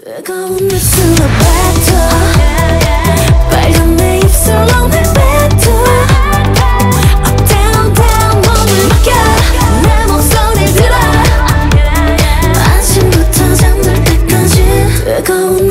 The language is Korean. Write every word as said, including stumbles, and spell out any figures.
뜨거운 입술로 뱉어 빨간 내 입술로 날 뱉어 Up down down 몸을 맡겨 내 목소리 들어 아침부터 잠들 때까지 뜨거운